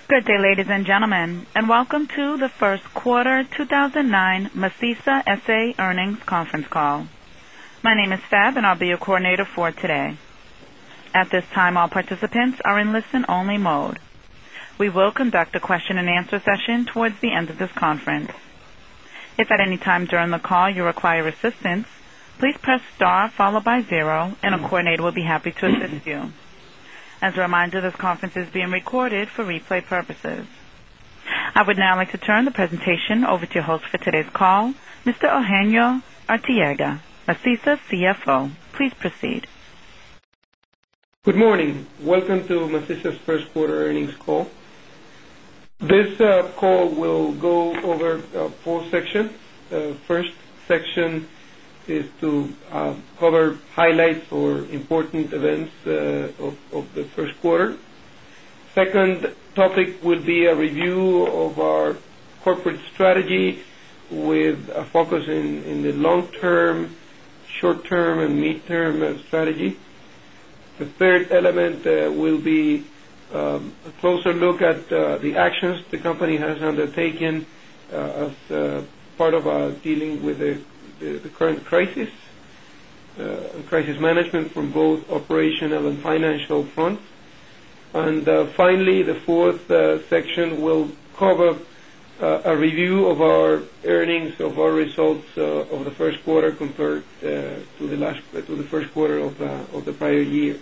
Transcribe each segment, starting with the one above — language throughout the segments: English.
Good day, ladies and gentlemen, and welcome to the first quarter 2009 Masisa S.A. earnings conference call. My name is Fab, and I'll be your coordinator for today. At this time, all participants are in listen-only mode. We will conduct a question-and-answer session towards the end of this conference. If at any time during the call you require assistance, please press star followed by 0, and a coordinator will be happy to assist you. As a reminder, this conference is being recorded for replay purposes. I would now like to turn the presentation over to your host for today's call, Mr. Eugenio Arteaga, Masisa CFO. Please proceed. Good morning. Welcome to Masisa's first quarter earnings call. This call will go over 4 sections. First section is to cover highlights or important events of the first quarter. Second topic will be a review of our corporate strategy with a focus in the long-term, short-term, and mid-term strategy. The third element will be a closer look at the actions the company has undertaken as part of dealing with the current crisis management from both operational and financial fronts. And finally, the fourth section will cover a review of our earnings, of our results of the first quarter compared to the first quarter of the prior year.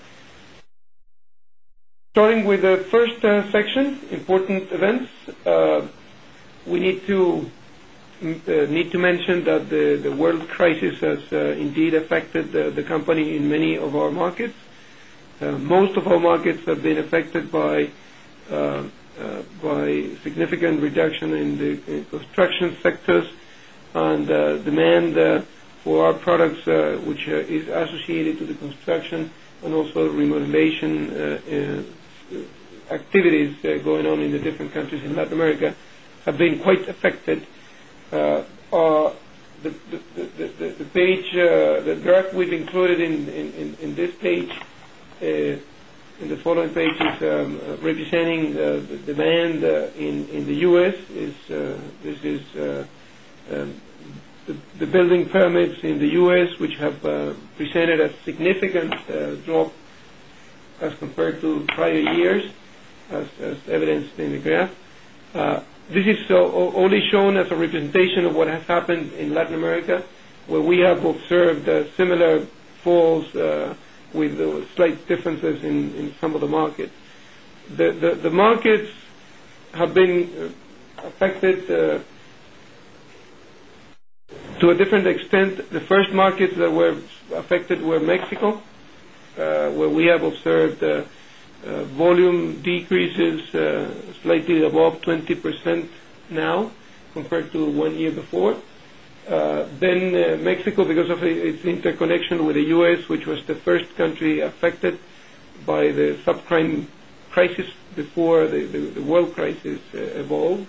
Starting with the first section, important events, we need to mention that the world crisis has indeed affected the company in many of our markets. Most of our markets have been affected by significant reduction in the construction sectors and demand for our products, which is associated to the construction and also remodelation activities going on in the different countries in Latin America, have been quite affected. The page, the graph we've included in this page, in the following page, is representing the demand in the U.S. This is the building permits in the U.S., which have presented a significant drop as compared to prior years, as evidenced in the graph. This is only shown as a representation of what has happened in Latin America, where we have observed similar falls with slight differences in some of the markets. The markets have been affected to a different extent. The first markets that were affected were Mexico, where we have observed volume decreases slightly above 20% now compared to 1 year before. Then Mexico, because of its interconnection with the U.S., which was the first country affected by the subprime crisis before the world crisis evolved.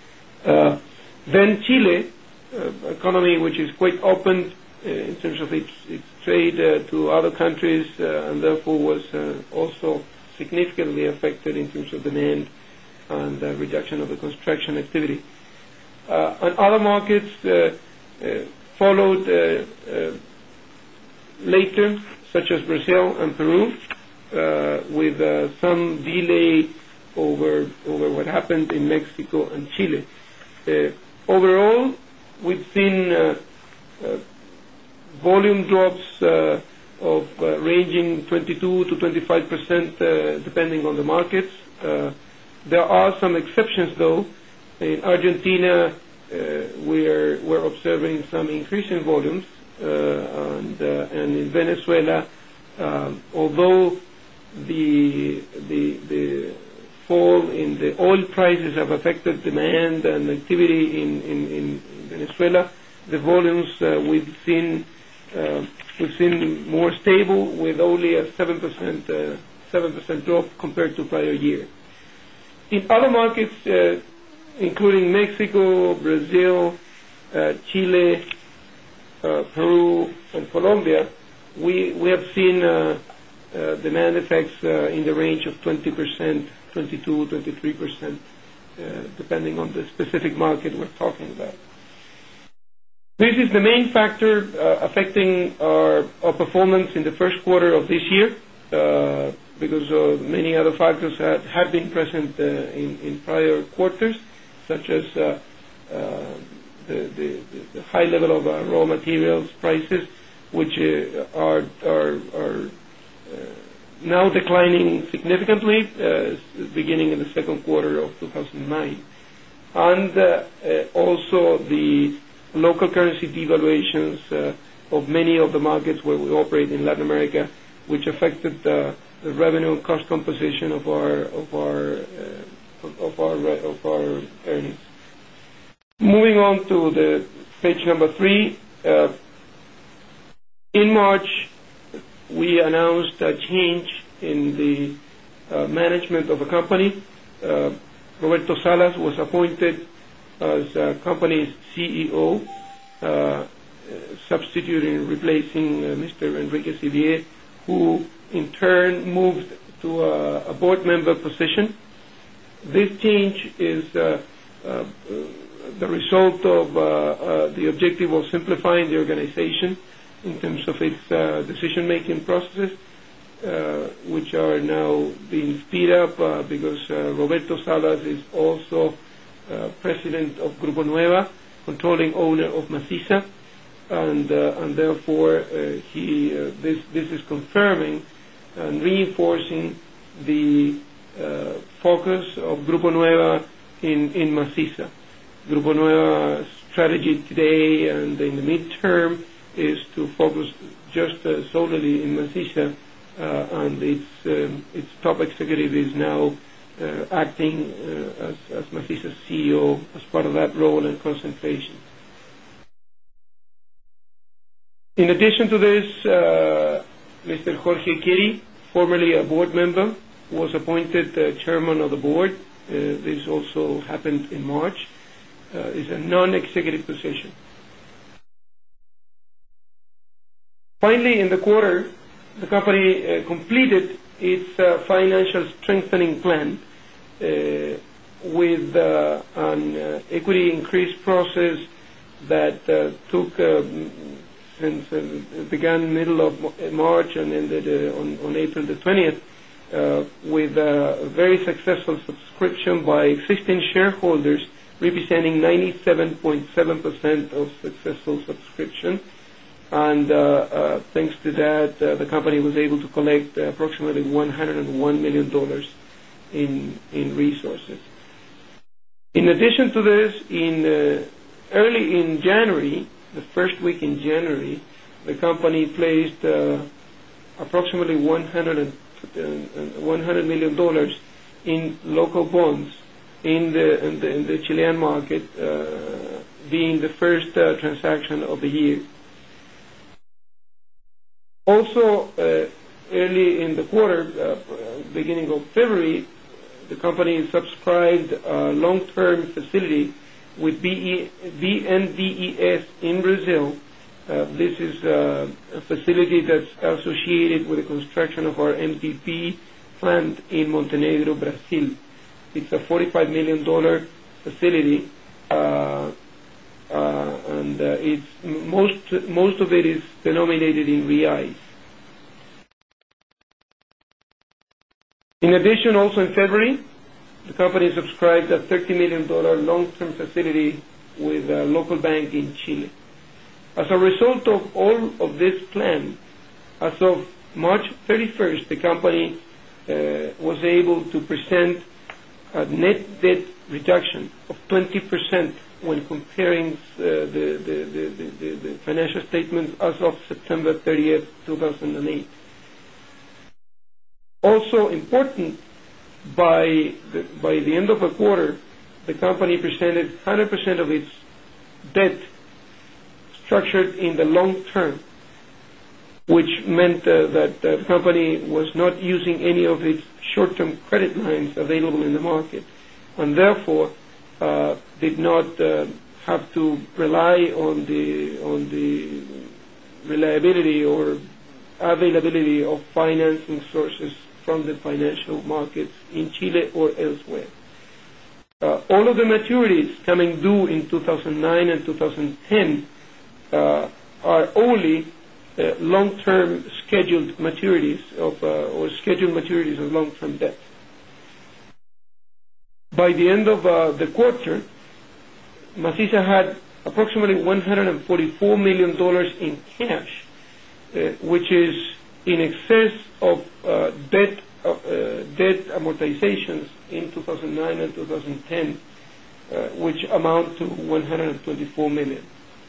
Then Chile, economy which is quite open in terms of its trade to other countries, and therefore was also significantly affected in terms of demand and reduction of the construction activity. And other markets followed later, such as Brazil and Peru, with some delay over what happened in Mexico and Chile. Overall, we've seen volume drops of ranging 22 to 25%, depending on the markets. There are some exceptions, though. In Argentina, we're observing some increase in volumes, and in Venezuela, although the fall in the oil prices have affected demand and activity in Venezuela, the volumes we've seen more stable, with only a 7% drop compared to prior year. In other markets, including Mexico, Brazil, Chile, Peru, and Colombia, we have seen demand effects in the range of 20% 22, 23%, depending on the specific market we're talking about. This is the main factor affecting our performance in the first quarter of this year, because many other factors had been present in prior quarters, such as the high level of raw materials prices, which are now declining significantly, beginning in the second quarter of 2009, and also the local currency devaluations of many of the markets where we operate in Latin America, which affected the revenue and cost composition of our earnings. Moving on to the page number 3. In March, we announced a change in the management of the company. Roberto Salas was appointed as company's CEO, substituting, replacing Mr. Enrique Sivier, who in turn moved to a board member position. This change is the result of the objective of simplifying the organization in terms of its decision-making processes, which are now being speed up because Roberto Salas is also president of Grupo Nueva, controlling owner of Maciza, and therefore this is confirming and reinforcing the focus of Grupo Nueva in Maciza. Grupo Nueva's strategy today and in the midterm is to focus just solely in Maciza, and its top executive is now acting as Maciza's CEO as part of that role and concentration. In addition to this, Mr. Jorge Kiri, formerly a board member, was appointed chairman of the board. This also happened in March. It's a non-executive position. Finally, in the quarter, the company completed its financial strengthening plan with an equity increase process that took since began middle of March and ended on April the 20th, with a very successful subscription by existing shareholders representing 97.7% of successful subscription. And thanks to that, the company was able to collect approximately $101 million in resources. In addition to this, early in January, the first week in January, the company placed approximately $100 million in local bonds in the Chilean market, being the first transaction of the year. Also, early in the quarter, beginning of February, the company subscribed a long-term facility with BNDES in Brazil. This is a facility that's associated with the construction of our MTP plant in Montenegro, Brazil. It's a $45 million facility, and it's most of it is denominated in reais. In addition, also in February, the company subscribed a $30 million long-term facility with a local bank in Chile. As a result of all of this plan, as of March 31st, the company was able to present a net debt reduction of 20% when comparing the financial statements as of September 30th, 2008. Also important, by the end of the quarter, the company presented 100% of its debt structured in the long term, which meant that the company was not using any of its short-term credit lines available in the market, and therefore did not have to rely on the reliability or availability of financing sources from the financial markets in Chile or elsewhere. All of the maturities coming due in 2009 and 2010 are only long-term scheduled maturities or scheduled maturities of long-term debt. By the end of the quarter, Maciza had approximately $144 million in cash, which is in excess of debt amortizations in 2009 and 2010, which amount to $124 million.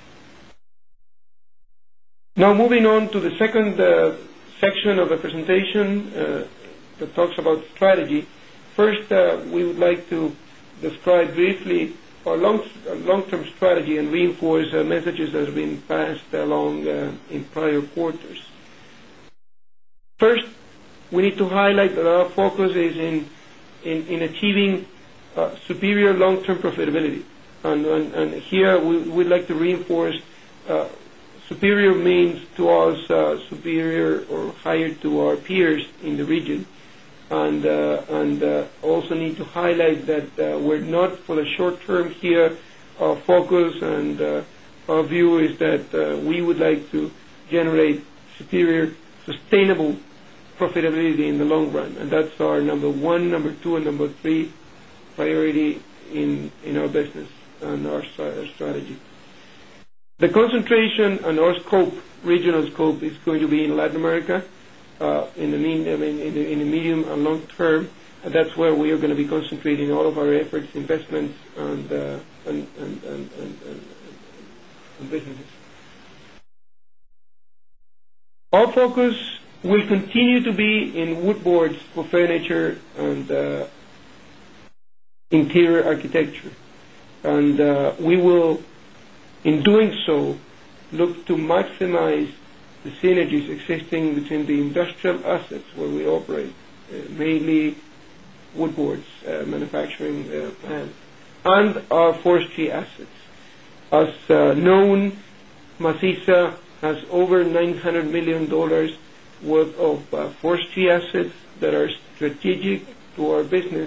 Now moving on to the second section of the presentation that talks about strategy. First, we would like to describe briefly our long-term strategy and reinforce messages that have been passed along in prior quarters. First, we need to highlight that our focus is in achieving superior long-term profitability. And here we would like to reinforce superior means to us superior or higher to our peers in the region. And also need to highlight that we're not for the short term here. Our focus and our view is that we would like to generate superior, sustainable profitability in the long run. And that's our number one, number two, and number three priority in our business and our strategy. The concentration and our scope, regional scope, is going to be in Latin America. In the medium and long term, that's where we are going to be concentrating all of our efforts, investments, and businesses. Our focus will continue to be in wood boards for furniture and interior architecture, and we will, in doing so, look to maximize the synergies existing between the industrial assets where we operate, mainly wood boards manufacturing plants, and our forestry assets. As known, Maciza has over $900 million worth of forestry assets that are strategic to our business.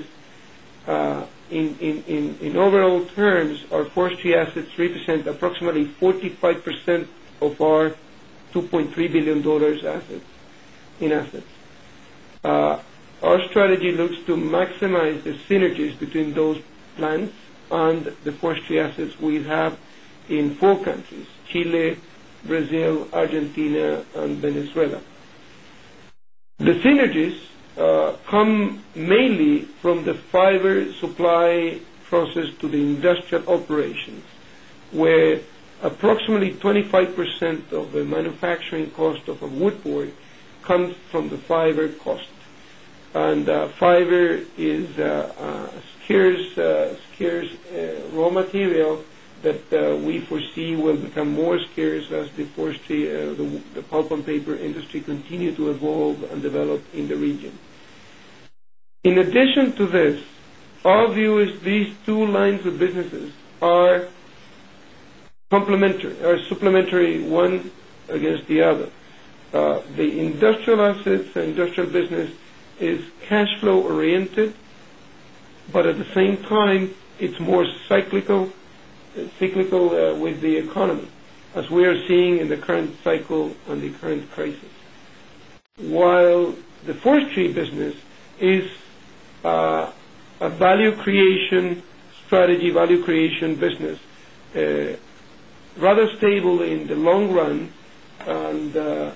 In overall terms, our forestry assets represent approximately 45% of our $2.3 billion in assets. Our strategy looks to maximize the synergies between those plants and the forestry assets we have in 4 countries: Chile, Brazil, Argentina, and Venezuela. The synergies come mainly from the fiber supply process to the industrial operations, where approximately 25% of the manufacturing cost of a wood board comes from the fiber cost. And fiber is a scarce raw material that we foresee will become more scarce as the forestry, the pulp and paper industry continue to evolve and develop in the region. In addition to this, our view is these 2 lines of businesses are complementary, are supplementary one against the other. The industrial assets and industrial business is cash flow oriented, but at the same time it's more cyclical with the economy, as we are seeing in the current cycle and the current crisis. While the forestry business is a value creation strategy, value creation business, rather stable in the long run and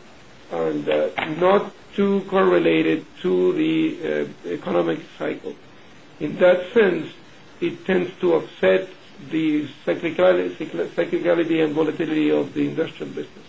not too correlated to the economic cycle. In that sense, it tends to offset the cyclicality and volatility of the industrial business.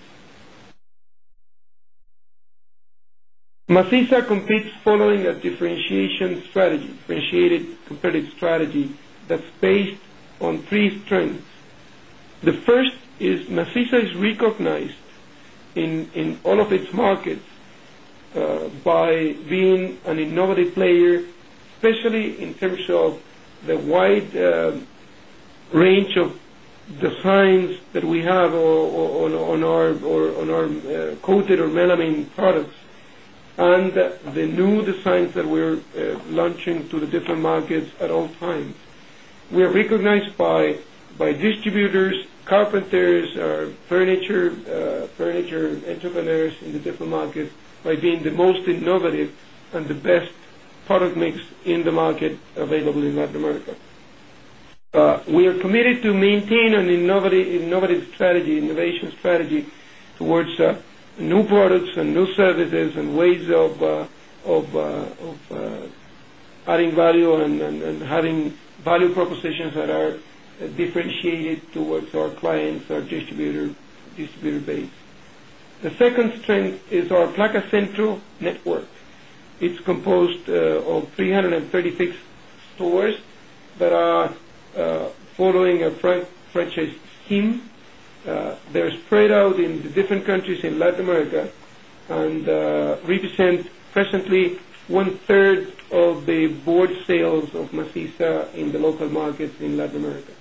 Maciza competes following a differentiated competitive strategy that's based on 3 strengths. The first is Maciza is recognized in all of its markets by being an innovative player, especially in terms of the wide range of designs that we have on our coated or melamine products, and the new designs that we're launching to the different markets at all times. We are recognized by distributors, carpenters, furniture entrepreneurs in the different markets by being the most innovative and the best product mix in the market available in Latin America. We are committed to maintain an innovative strategy, innovation strategy towards new products and new services and ways of adding value and having value propositions that are differentiated towards our clients, our distributor base. The second strength is our Placa Centro network. It's composed of 336 stores that are following a franchise scheme. They're spread out in the different countries in Latin America and represent presently 1/3 of the board sales of Maciza in the local markets in Latin America.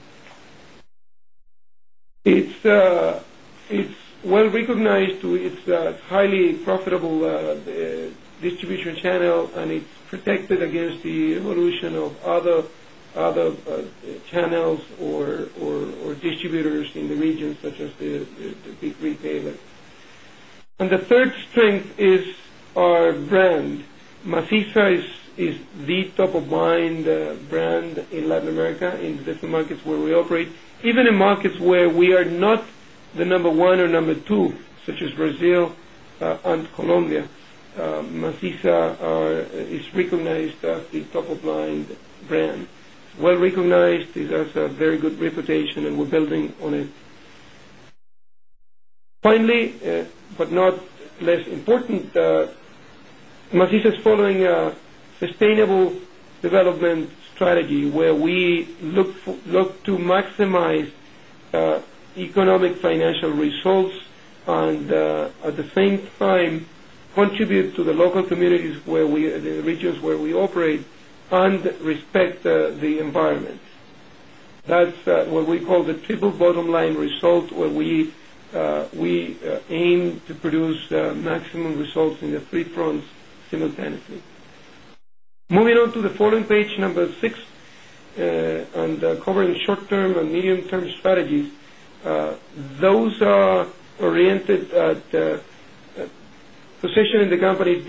It's well recognized. It's a highly profitable distribution channel, and it's protected against the evolution of other channels or distributors in the region, such as the big retailers. And the third strength is our brand. Maciza is the top-of-mind brand in Latin America, in the different markets where we operate, even in markets where we are not the number one or number two, such as Brazil and Colombia. Maciza is recognized as the top-of-mind brand. Well recognized, it has a very good reputation, and we're building on it. Finally, but not less important, Maciza is following a sustainable development strategy where we look to maximize economic financial results and at the same time contribute to the local communities the regions where we operate, and respect the environment. That's what we call the triple bottom line result, where we aim to produce maximum results in the three fronts simultaneously. Moving on to the following page, number 6, and covering short-term and medium-term strategies. Those are oriented at positioning the company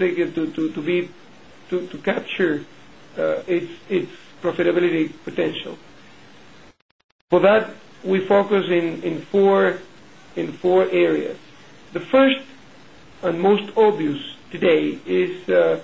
to capture its profitability potential. For that, we focus in four areas. The first and most obvious today is to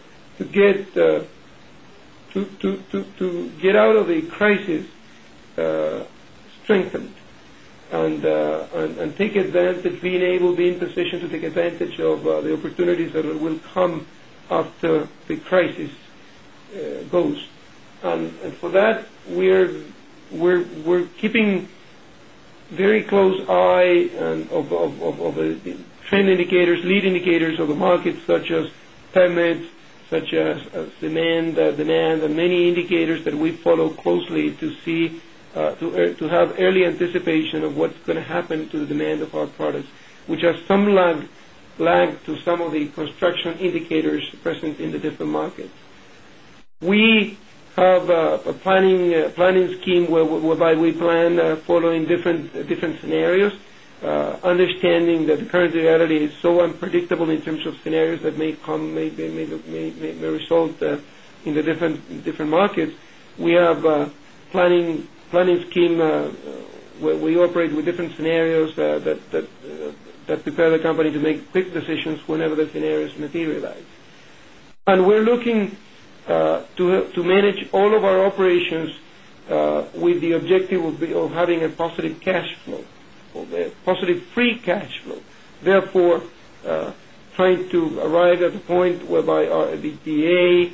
get out of the crisis strengthened and take advantage, being positioned to take advantage of the opportunities that will come after the crisis goes. And for that, we're keeping very close eye of the trend indicators, lead indicators of the market, such as permits, such as demand, and many indicators that we follow closely to see to have early anticipation of what's going to happen to the demand of our products, which has some lag to some of the construction indicators present in the different markets. We have a planning scheme whereby we plan following different scenarios, understanding that the current reality is so unpredictable in terms of scenarios that may result in the different markets. We have a planning scheme where we operate with different scenarios that prepare the company to make quick decisions whenever the scenarios materialize. And we're looking to manage all of our operations with the objective of having a positive cash flow, a positive free cash flow. Therefore, trying to arrive at a point whereby our EBITDA,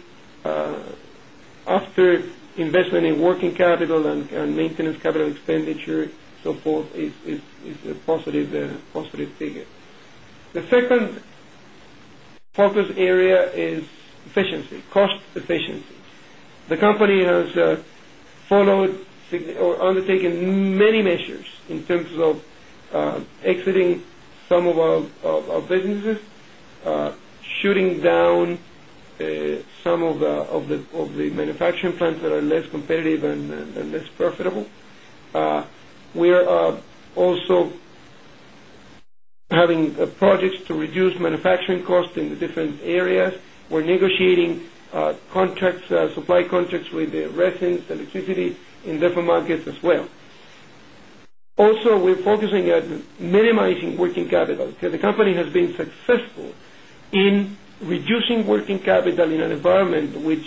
after investment in working capital and maintenance capital expenditure, so forth, is a positive figure. The second focus area is efficiency, cost efficiency. The company has followed or undertaken many measures in terms of exiting some of our businesses, shutting down some of the manufacturing plants that are less competitive and less profitable. We are also having projects to reduce manufacturing costs in the different areas. We're negotiating contracts, supply contracts with the resins, electricity in different markets as well. Also, we're focusing on minimizing working capital because the company has been successful in reducing working capital in an environment with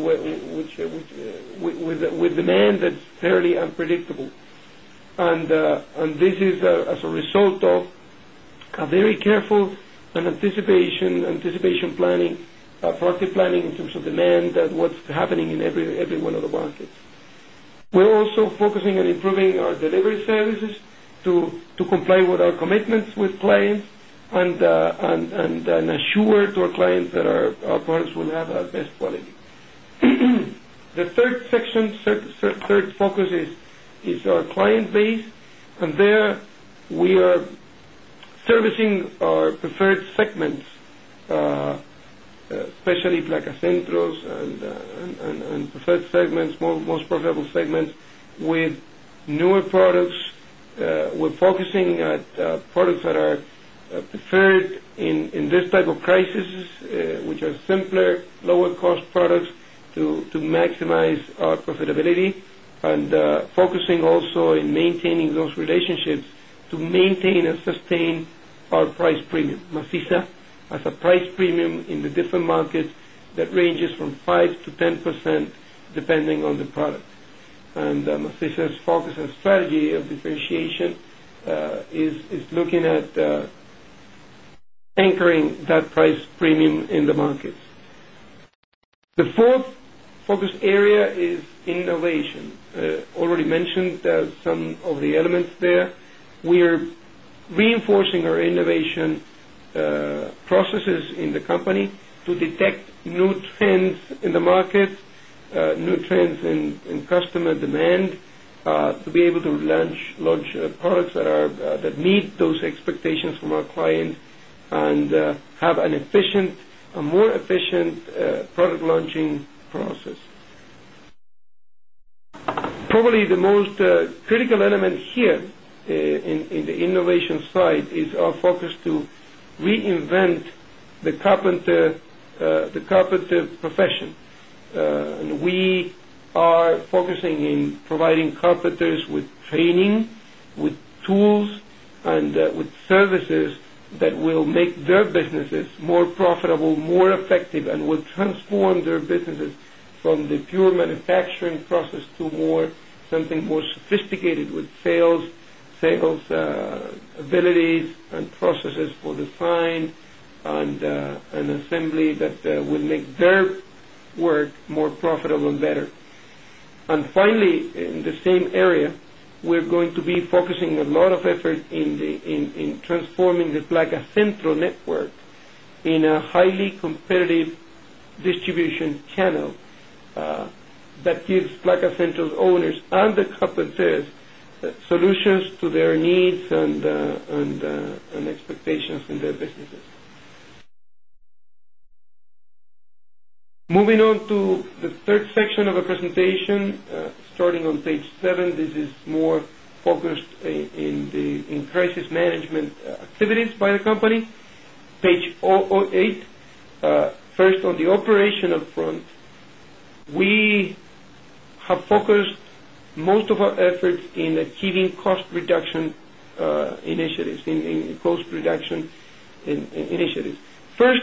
demand that's fairly unpredictable. And this is as a result of a very careful and anticipation planning, proactive planning in terms of demand and what's happening in every one of the markets. We're also focusing on improving our delivery services to comply with our commitments with clients and assure to our clients that our products will have the best quality. The third focus is our client base, and there we are servicing our preferred segments, especially Placacentros and preferred segments, most profitable segments, with newer products. We're focusing at products that are preferred in this type of crisis, which are simpler, lower cost products to maximize our profitability, and focusing also in maintaining those relationships to maintain and sustain our price premium. Macisa has a price premium in the different markets that ranges from 5 to 10% depending on the product. And Macisa's focus and strategy of differentiation is looking at anchoring that price premium in the markets. The fourth focus area is innovation. Already mentioned some of the elements there. We are reinforcing our innovation processes in the company to detect new trends in the market, new trends in customer demand, to be able to launch products that meet those expectations from our clients, and have a more efficient product launching process. Probably the most critical element here in the innovation side is our focus to reinvent the carpenter profession. And we are focusing in providing carpenters with training, with tools, and with services that will make their businesses more profitable, more effective, and will transform their businesses from the pure manufacturing process to something more sophisticated with sales abilities and processes for design and assembly that will make their work more profitable and better. And finally, in the same area, we're going to be focusing a lot of effort in transforming the Placacentro network in a highly competitive distribution channel that gives Placacentro's owners and the carpenters solutions to their needs and expectations in their businesses. Moving on to the third section of the presentation, starting on page 7, this is more focused in crisis management activities by the company. Page 8, first on the operational front, we have focused most of our efforts in achieving cost reduction initiatives, in cost reduction initiatives. First,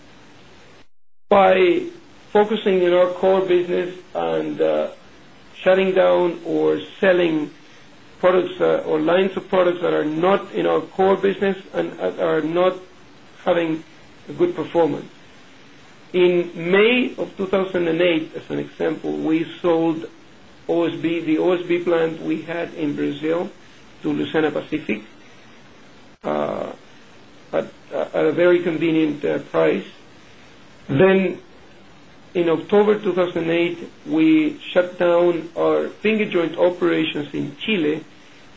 by focusing in our core business and shutting down or selling products or lines of products that are not in our core business and are not having a good performance. In May of 2008, as an example, we sold the OSB plant we had in Brazil to Lucena Pacific at a very convenient price. Then in October 2008, we shut down our finger joint operations in Chile.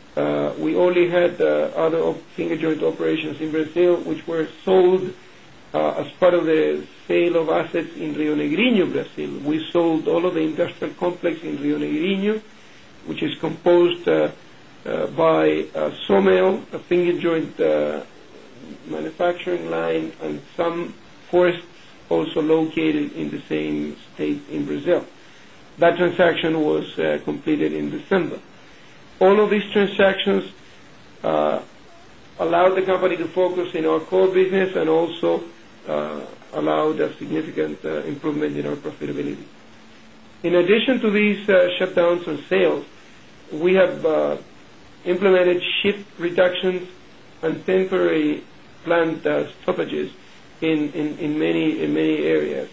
We only had other finger joint operations in Brazil, which were sold as part of the sale of assets in Rio Negrinho, Brazil. We sold all of the industrial complex in Rio Negrinho, which is composed by a sawmill, a finger joint manufacturing line, and some forests also located in the same state in Brazil. That transaction was completed in December. All of these transactions allowed the company to focus in our core business and also allowed a significant improvement in our profitability. In addition to these shutdowns and sales, we have implemented shift reductions and temporary plant stoppages in many areas,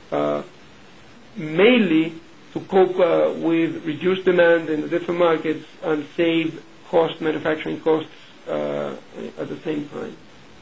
mainly to cope with reduced demand in the different markets and save manufacturing costs at the same time.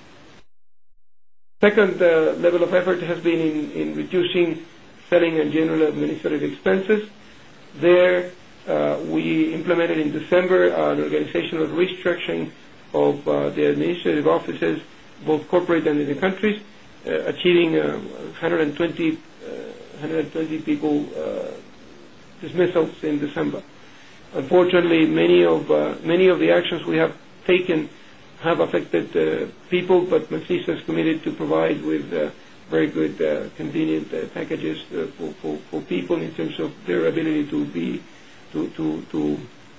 Second level of effort has been in reducing selling and general administrative expenses. There, we implemented in December an organizational restructuring of the administrative offices, both corporate and in the countries, achieving 120 people dismissals in December. Unfortunately, many of the actions we have taken have affected people, but Macisa is committed to provide with very good, convenient packages for people in terms of their ability to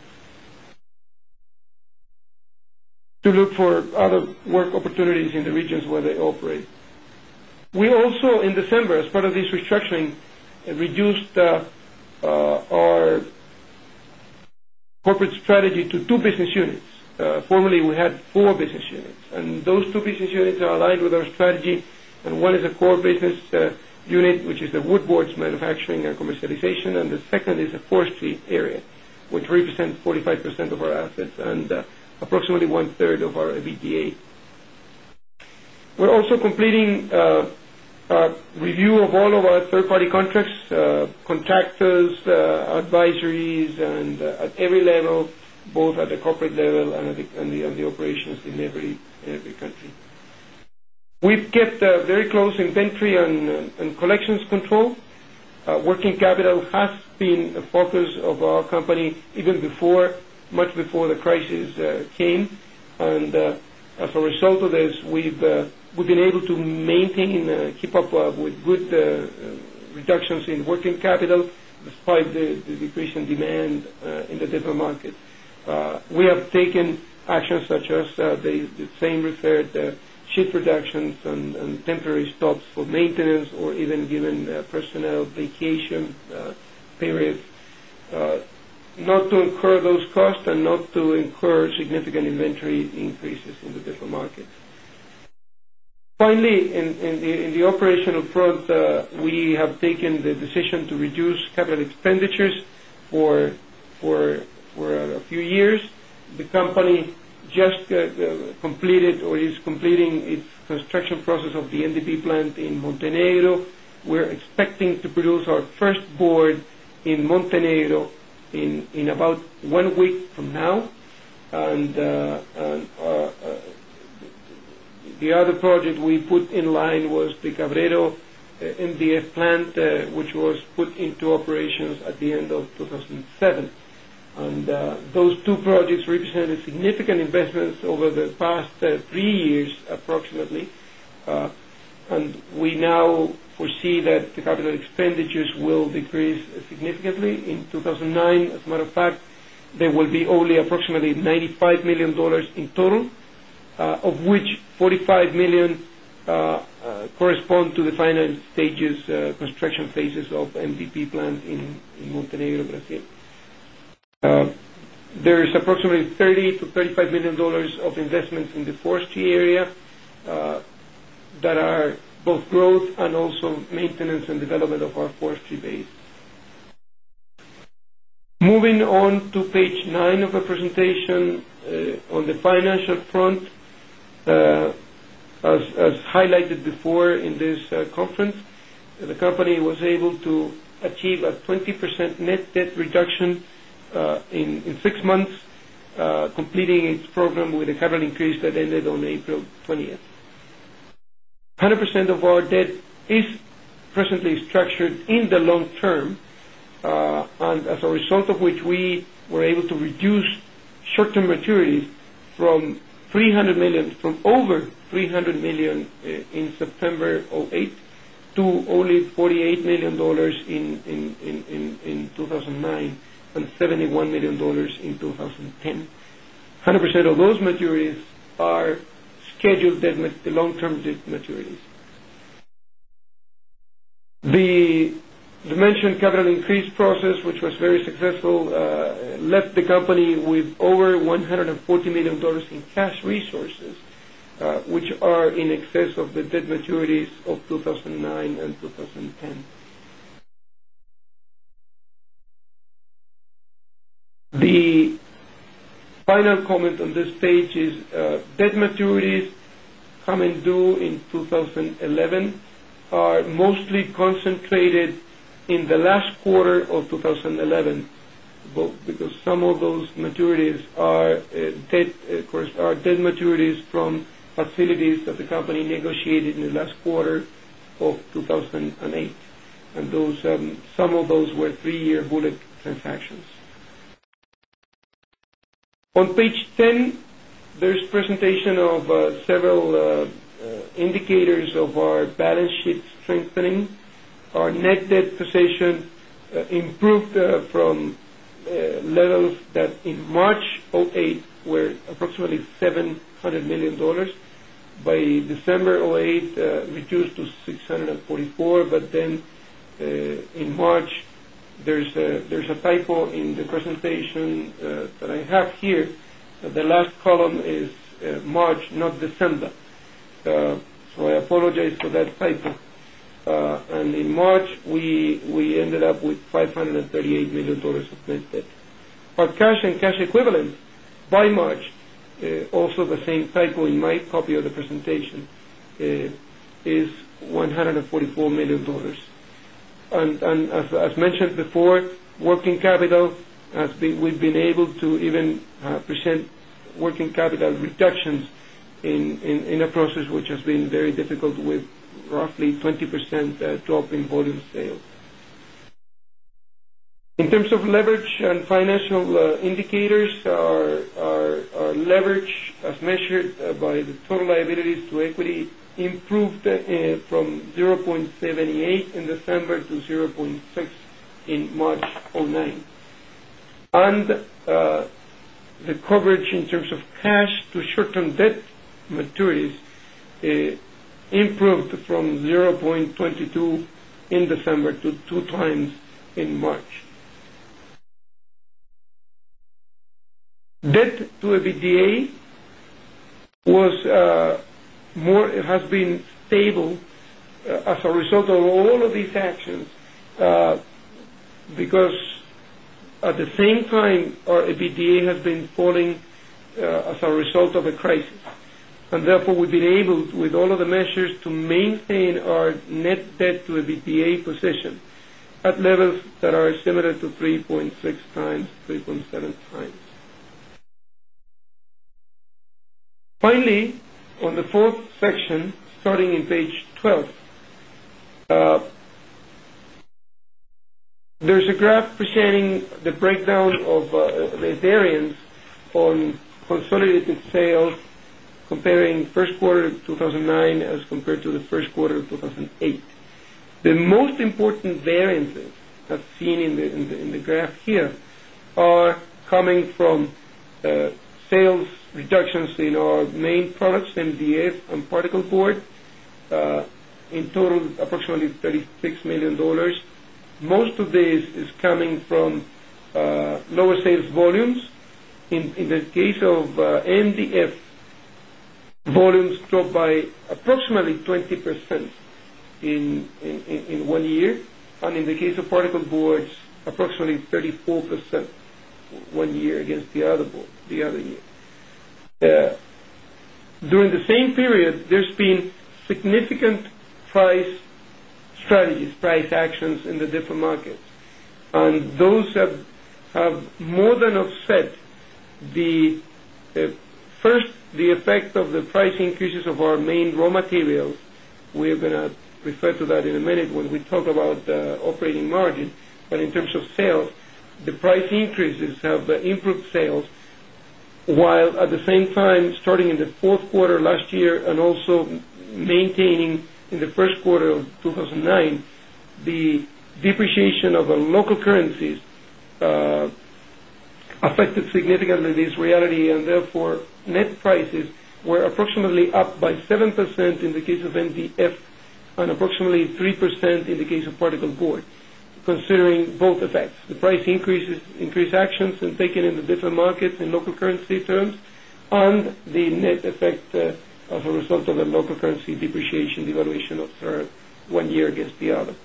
look for other work opportunities in the regions where they operate. We also, in December, as part of this restructuring, reduced our corporate strategy to 2 business units. Formerly, we had 4 business units, and those 2 business units are aligned with our strategy. And one is a core business unit, which is the wood boards manufacturing and commercialization, and the second is a forestry area, which represents 45% of our assets and approximately 1/3 of our EBITDA. We're also completing a review of all of our third-party contracts, contractors, advisories, and at every level, both at the corporate level and the operations in every country. We've kept very close inventory and collections control. Working capital has been a focus of our company even much before the crisis came, and as a result of this, we've been able to keep up with good reductions in working capital despite the decrease in demand in the different markets. We have taken actions such as the same referred shift reductions and temporary stops for maintenance, or even given personnel vacation periods, not to incur those costs and not to incur significant inventory increases in the different markets. Finally, in the operational front, we have taken the decision to reduce capital expenditures for a few years. The company just completed or is completing its construction process of the NDP plant in Montenegro. We're expecting to produce our first board in Montenegro in about 1 week from now, and the other project we put in line was the Cabrero MDF plant, which was put into operations at the end of 2007. And those 2 projects represented significant investments over the past 3 years approximately, and we now foresee that the capital expenditures will decrease significantly in 2009. As a matter of fact, there will be only approximately $95 million in total, of which $45 million correspond to the final stages, construction phases of MDP plant in Montenegro, Brazil. There is approximately $30 to $35 million of investments in the forestry area that are both growth and also maintenance and development of our forestry base. Moving on to page 9 of the presentation, on the financial front, as highlighted before in this conference, the company was able to achieve a 20% net debt reduction in 6 months, completing its program with a capital increase that ended on April 20th. 100% of our debt is presently structured in the long term, and as a result of which we were able to reduce short-term maturities from over $300 million in September 2008 to only $48 million in 2009 and $71 million in 2010. 100% of those maturities are scheduled debt, the long-term debt maturities. The mentioned capital increase process, which was very successful, left the company with over $140 million in cash resources, which are in excess of the debt maturities of 2009 and 2010. The final comment on this page is debt maturities coming due in 2011 are mostly concentrated in the last quarter of 2011, because some of those maturities are debt maturities from facilities that the company negotiated in the last quarter of 2008, and those some of those were 3-year bullet transactions. On page 10, there's presentation of several indicators of our balance sheet strengthening. Our net debt position improved from levels that in March 2008 were approximately $700 million. By December 2008, reduced to 644, but then in March, there's a typo in the presentation that I have here. The last column is March, not December. So I apologize for that typo. And in March, we ended up with $538 million of net debt. Our cash and cash equivalents by March, also the same typo in my copy of the presentation, is $144 million. And as mentioned before, working capital we've been able to even present working capital reductions in a process which has been very difficult, with roughly 20% drop in volume sales. In terms of leverage and financial indicators, our leverage, as measured by the total liabilities to equity, improved from 0.78 in December to 0.6 in March 2009. And the coverage in terms of cash to short-term debt maturities improved from 0.22 in December to 2 times in March. Debt to EBITDA has been stable as a result of all of these actions, because at the same time our EBITDA has been falling as a result of a crisis. And therefore we've been able, with all of the measures, to maintain our net debt to EBITDA position at levels that are similar to 3.6 times, 3.7 times. Finally, on the fourth section, starting in page 12, there's a graph presenting the breakdown of the variance on consolidated sales comparing first quarter of 2009 as compared to the first quarter of 2008. The most important variances, as seen in the graph here, are coming from sales reductions in our main products, MDF and particle board, in total approximately $36 million. Most of this is coming from lower sales volumes. In the case of MDF, volumes dropped by approximately 20% in 1 year, and in the case of particle boards, approximately 34% 1 year against the other year. During the same period, there's been significant price strategies, price actions in the different markets, and those have more than offset the effect of the price increases of our main raw materials, We're going to refer to that in a minute when we talk about operating margin. But in terms of sales, the price increases have improved sales, while at the same time, starting in the fourth quarter last year and also maintaining in the first quarter of 2009, the depreciation of the local currencies affected significantly this reality, and therefore net prices were approximately up by 7% in the case of MDF and approximately 3% in the case of particle board, considering both effects, the price increase actions and taken in the different markets in local currency terms, and the net effect as a result of the local currency depreciation, devaluation observed one year against the other.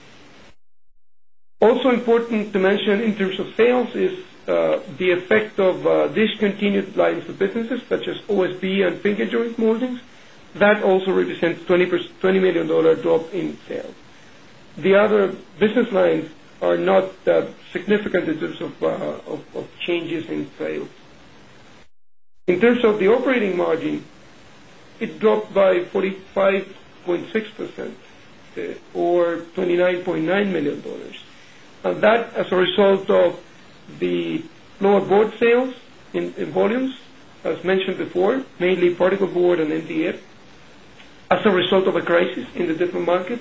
Also important to mention in terms of sales is the effect of discontinued lines of businesses such as OSB and finger joint moldings. That also represents $20 million drop in sales. The other business lines are not significant in terms of changes in sales. In terms of the operating margin, it dropped by 45.6% or $29.9 million. And that as a result of the lower board sales in volumes, as mentioned before, mainly particle board and MDF, as a result of a crisis in the different markets.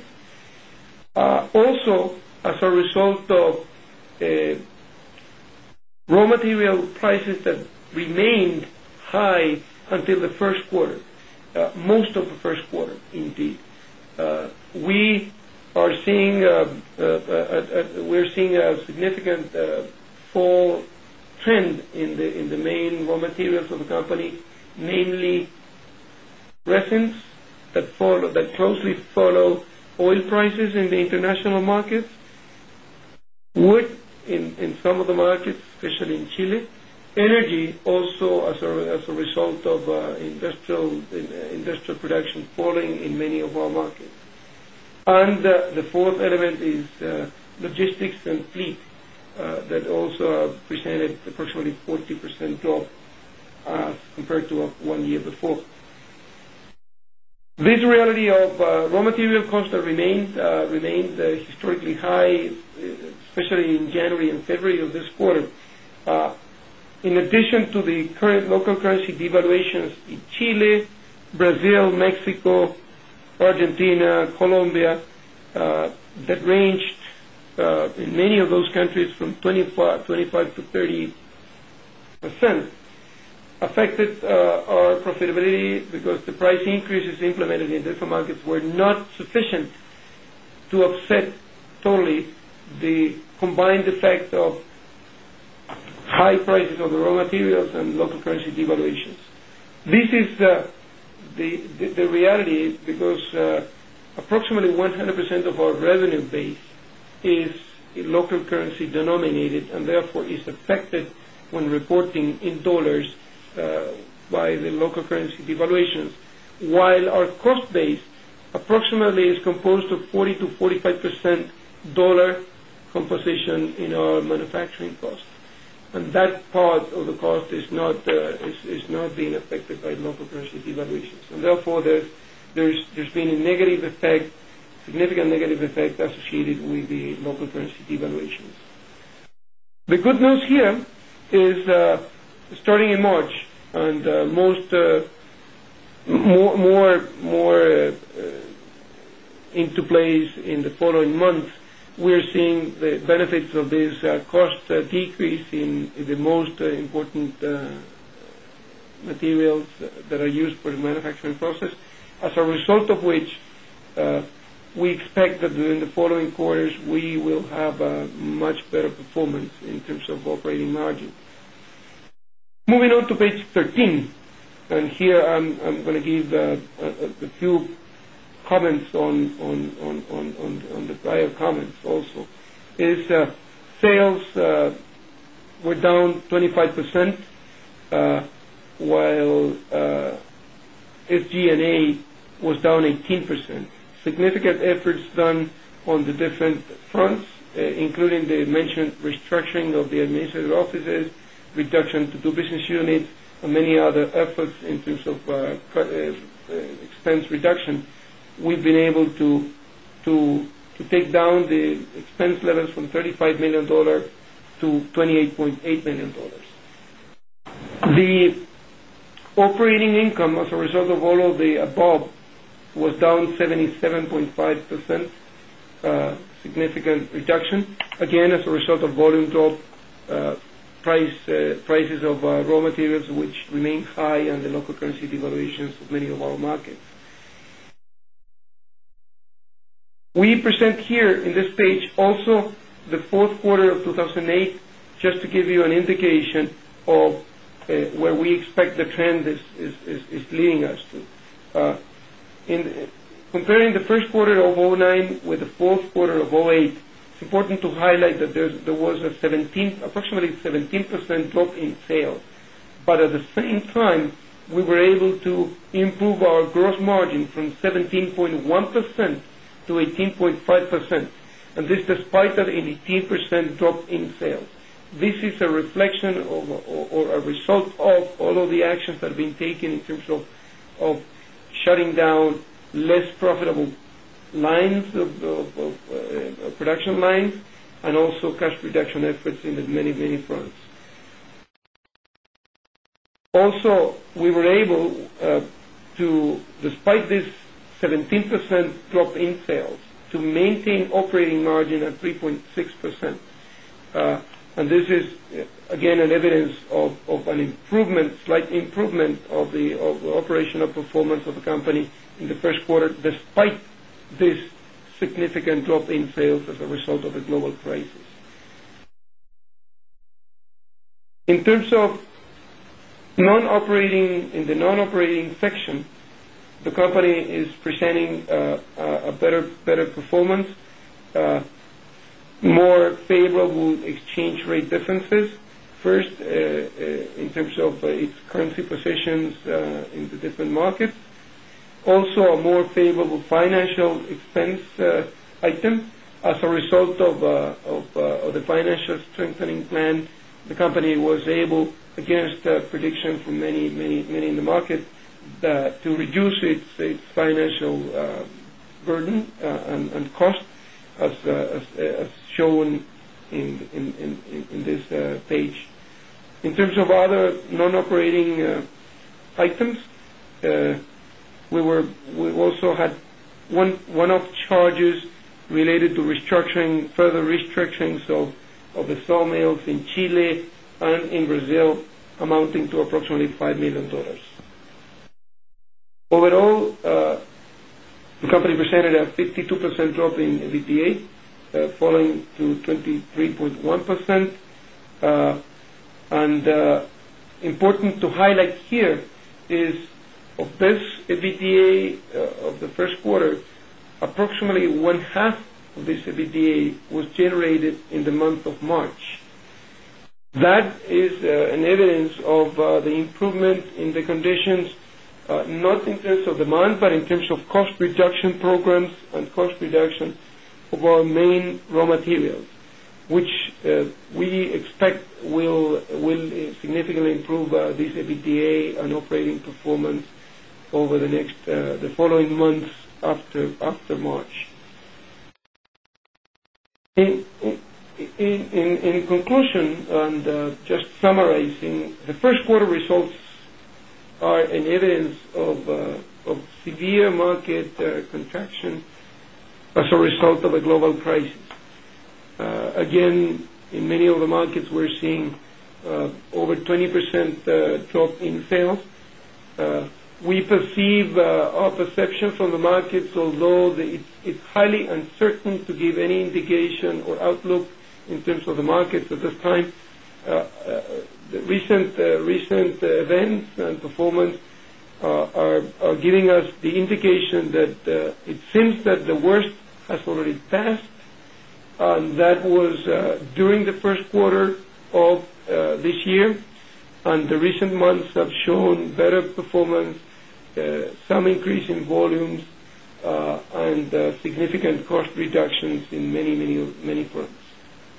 Also, as a result of raw material prices that remained high until the first quarter, most of the first quarter, indeed. We're seeing a significant fall trend in the main raw materials of the company, namely resins that closely follow oil prices in the international markets, wood in some of the markets, especially in Chile, energy also as a result of industrial production falling in many of our markets. And the fourth element is logistics and fleet that also presented approximately 40% drop compared to 1 year before. This reality of raw material costs that remained historically high, especially in January and February of this quarter, in addition to the current local currency devaluations in Chile, Brazil, Mexico, Argentina, Colombia, that ranged in many of those countries from 25 to 30%, affected our profitability because the price increases implemented in different markets were not sufficient to offset totally the combined effect of high prices of the raw materials and local currency devaluations. This is the reality because approximately 100% of our revenue base is local currency denominated and therefore is affected when reporting in dollars by the local currency devaluations, while our cost base approximately is composed of 40 to 45% dollar composition in our manufacturing costs. And that part of the cost is not being affected by local currency devaluations. And therefore there's been a negative effect, significant negative effect associated with the local currency devaluations. The good news here is starting in March and more into place in the following months, we're seeing the benefits of this cost decrease in the most important materials that are used for the manufacturing process, as a result of which we expect that during the following quarters we will have a much better performance in terms of operating margin. Moving on to page 13, and here I'm going to give a few comments on the prior comments also, is sales were down 25%, while SG&A was down 18%. Significant efforts done on the different fronts, including the mentioned restructuring of the administrative offices, reduction to 2 business units, and many other efforts in terms of expense reduction we've been able to take down the expense levels from $35 million to $28.8 million. The operating income as a result of all of the above was down 77.5%, significant reduction, again as a result of volume drop, prices of raw materials which remain high, and the local currency devaluations of many of our markets. We present here in this page also the fourth quarter of 2008, just to give you an indication of where we expect the trend is leading us to. Comparing the first quarter of 2009 with the fourth quarter of 2008, it's important to highlight that there was approximately 17% drop in sales. But at the same time, we were able to improve our gross margin from 17.1% to 18.5%. And this despite that 18% drop in sales. This is a reflection or a result of all of the actions that have been taken in terms of shutting down less profitable lines of production lines, and also cost reduction efforts in the many fronts. Also, we were able to, despite this 17% drop in sales, to maintain operating margin at 3.6%. And this is, again, an evidence of an slight improvement of the operational performance of the company in the first quarter, despite this significant drop in sales as a result of the global crisis. In terms of in the non-operating section, the company is presenting a better performance, more favorable exchange rate differences. First, in terms of its currency positions in the different markets. Also, a more favorable financial expense item as a result of the financial strengthening plan. The company was able, against prediction from many in the market, to reduce its financial burden and cost, as shown in this page. In terms of other non-operating items, we also had one-off charges related to further restructurings of the sawmills in Chile and in Brazil, amounting to approximately $5 million. Overall, the company presented a 52% drop in EBITDA, falling to 23.1%. And important to highlight here is, of this EBITDA of the first quarter, approximately one half of this EBITDA was generated in the month of March. That is an evidence of the improvement in the conditions, not in terms of demand, but in terms of cost reduction programs and cost reduction of our main raw materials, which we expect will significantly improve this EBITDA and operating performance over the following months after March. In conclusion, and just summarizing, the first quarter results are an evidence of severe market contraction as a result of a global crisis. Again, in many of the markets, we're seeing over 20% drop in sales. We perceive our perception from the markets, although it's highly uncertain to give any indication or outlook in terms of the markets at this time. The recent events and performance are giving us the indication that it seems that the worst has already passed, and that was during the first quarter of this year, and the recent months have shown better performance, some increase in volumes, and significant cost reductions in many fronts.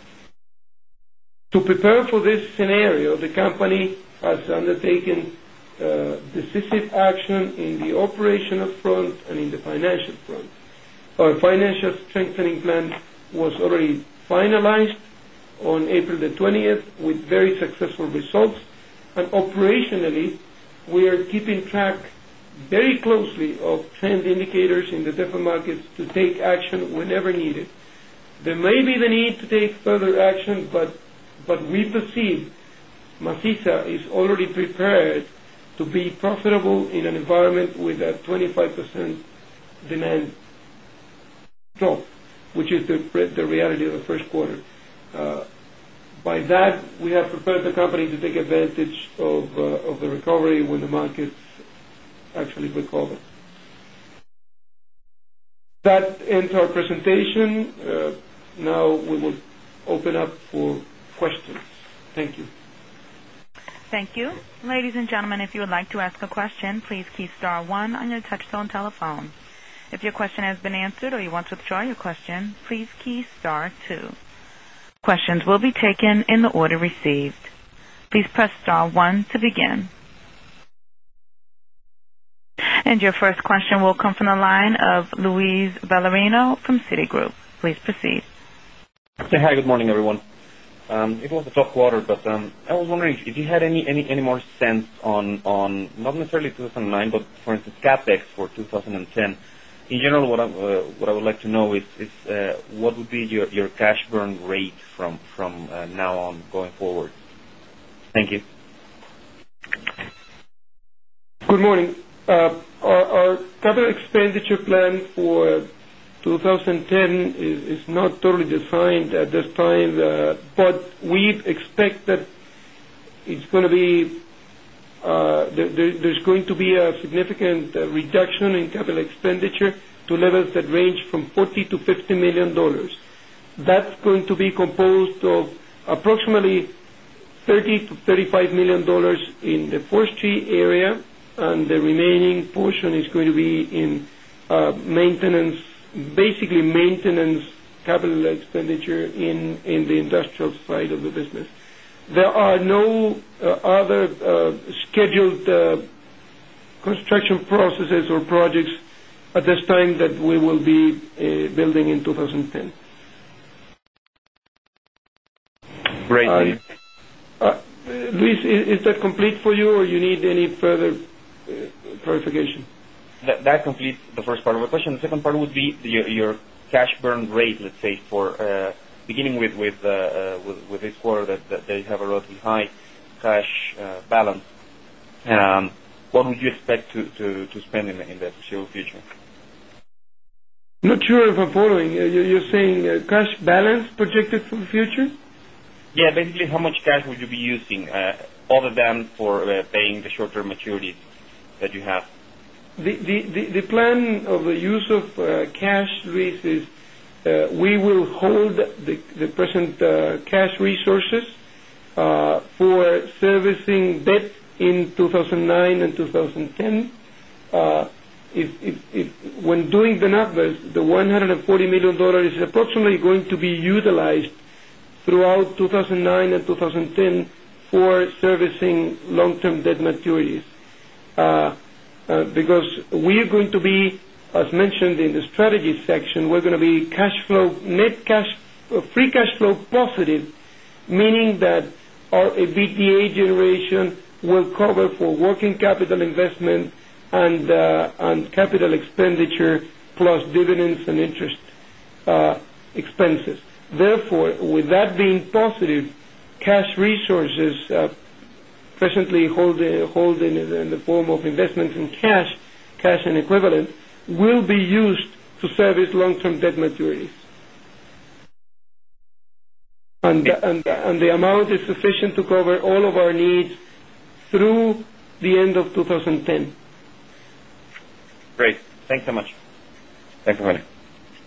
To prepare for this scenario, the company has undertaken decisive action in the operational front and in the financial front. Our financial strengthening plan was already finalized on April the 20th with very successful results, and operationally we are keeping track very closely of trend indicators in the different markets to take action whenever needed. There may be the need to take further action, but we perceive Macisa is already prepared to be profitable in an environment with a 25% demand drop, which is the reality of the first quarter. By that, we have prepared the company to take advantage of the recovery when the markets actually recover. That ends our presentation. Now we will open up for questions. Thank you. Thank you. Ladies and gentlemen, if you would like to ask a question, please key star 1 on your touchtone telephone. If your question has been answered or you want to withdraw your question, please key star 2. Questions will be taken in the order received. Please press star 1 to begin. And your first question will come from the line of Luis Bellarino from Citigroup. Please proceed. Hi, good morning, everyone. It was a tough quarter, but I was wondering if you had any more sense on not necessarily 2009, but for instance CapEx for 2010. In general, what I would like to know is what would be your cash burn rate from now on going forward. Thank you. Good morning. Our capital expenditure plan for 2010 is not totally defined at this time, but we expect that it's going to be there's going to be a significant reduction in capital expenditure to levels that range from $40 to $50 million. That's going to be composed of approximately $30 to $35 million in the forestry area, and the remaining portion is going to be in maintenance, basically maintenance capital expenditure in the industrial side of the business. There are no other scheduled construction processes or projects at this time that we will be building in 2010. Great. Luis, is that complete for you, or you need any further clarification? That completes the first part of the question. The second part would be your cash burn rate, let's say, for beginning with this quarter that they have a relatively high cash balance. What would you expect to spend in the foreseeable future? Not sure if I'm following. You're saying cash balance projected for the future? Yeah, basically how much cash would you be using other than for paying the short-term maturities that you have? The plan of the use of cash, Luis, is we will hold the present cash resources for servicing debt in 2009 and 2010. When doing the numbers, the $140 million is approximately going to be utilized throughout 2009 and 2010 for servicing long-term debt maturities. Because we are going to be, as mentioned in the strategy section, we're going to be free cash flow positive, meaning that our EBITDA generation will cover for working capital investment and capital expenditure plus dividends and interest expenses. Therefore, with that being positive, cash resources presently hold in the form of investments in cash and equivalent, will be used to service long-term debt maturities. And the amount is sufficient to cover all of our needs through the end of 2010. Great. Thanks so much. Thanks for having me.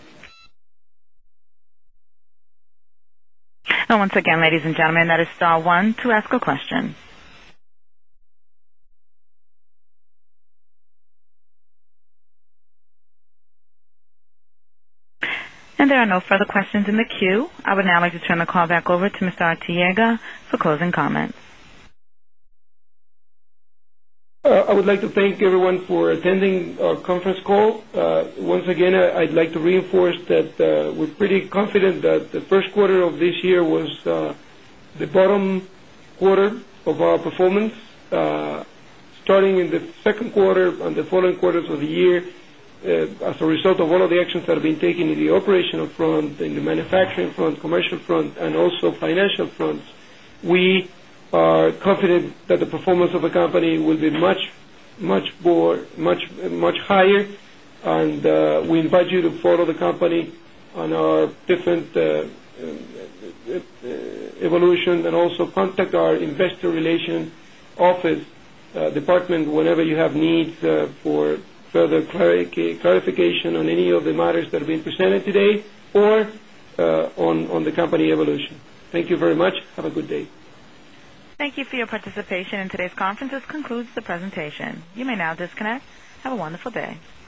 And once again, ladies and gentlemen, that is star 1 to ask a question. And there are no further questions in the queue. I would now like to turn the call back over to Mr. Arteaga for closing comments. I would like to thank everyone for attending our conference call. Once again, I'd like to reinforce that we're pretty confident that the first quarter of this year was the bottom quarter of our performance. Starting in the second quarter and the following quarters of the year, as a result of all of the actions that have been taken in the operational front, in the manufacturing front, commercial front, and also financial fronts, we are confident that the performance of the company will be much higher, and we invite you to follow the company on our different evolution, and also contact our investor relation office department whenever you have needs for further clarification on any of the matters that have been presented today, or on the company evolution. Thank you very much. Have a good day. Thank you for your participation in today's conference. This concludes the presentation. You may now disconnect. Have a wonderful day.